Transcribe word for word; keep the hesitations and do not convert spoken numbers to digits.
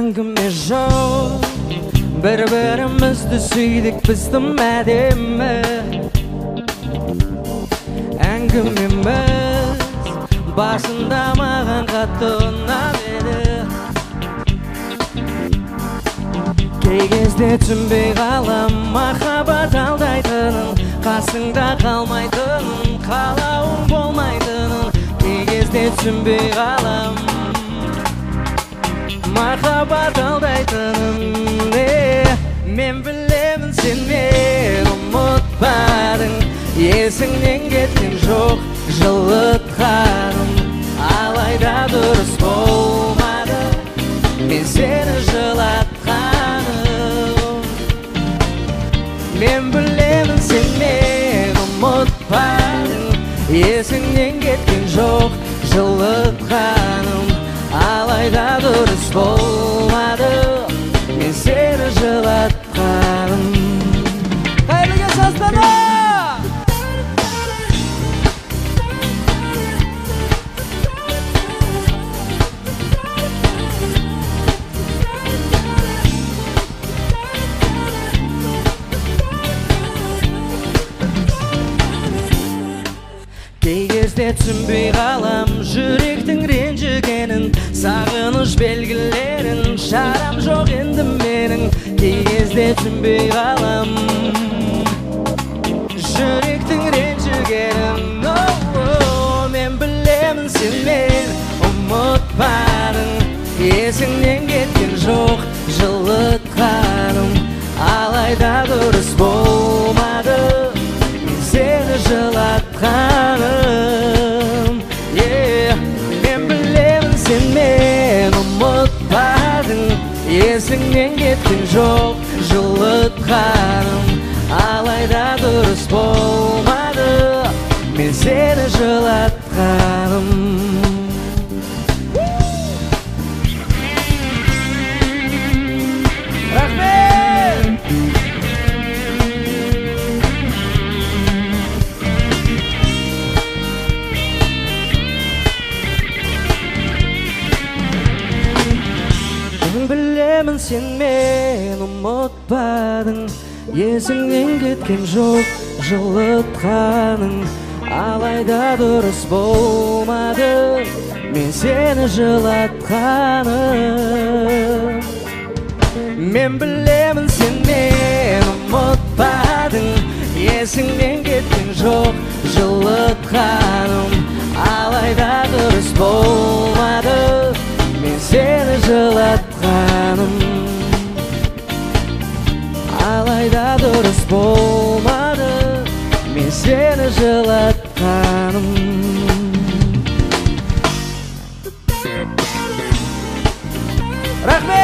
әңгіме жоқ, бір-бірімізді сүйдік біз тым әдемі. Әңгімеміз басында маған қатты ұнап еді. Кей кезде түсінбей қалам махаббат алдайтынын, қасыңда қалмайтынын, қалауың болмайтынын. Кей кезде түсінбей қалам махаббат алдайтынын. Мен білемін сен мені ұмытпадың, есіңнен кеткен жоқ жылытқаным, алайда дұрыс болмады мен сені жылатқаным. Мен білемін сен мені ұмытпадың, есіңнен кеткен жоқ жылытқаным, алайда дұрыс болмады мен сені жылатқаным. Қайырлы кеш Астана! Кей кезде түсінбей қалам жүректің ренжігенін, сағыныш белгілерін, шарам жоқ енді менің. Кей кезде түсінбей қалам жүректің ренжігенін. Мен білемін сен мені ұмытпадың, есіңнен кеткен жоқ жылытқаным, алайда дұрыс болмады мен сені жылатқаным. Мен білемін сен мені ұмытпадың, есіңнен кеткен жоқ жылытқаным, алайда дұрыс болмады мен сені жылатқаным. Рахмет! Білемін сен мені ұмытпадың, есіңнен кеткен жоқ жылытқаның, алайда дұрыс болмады мен сені жылатқаным. Мен білемін сен мені ұмытпадың, есіңнен кеткен жоқ жылытқаным, алайда дұрыс болмады мен сені жылатқаным, алайда дұрыс болмады мен сені жылатқаным. Рахмет!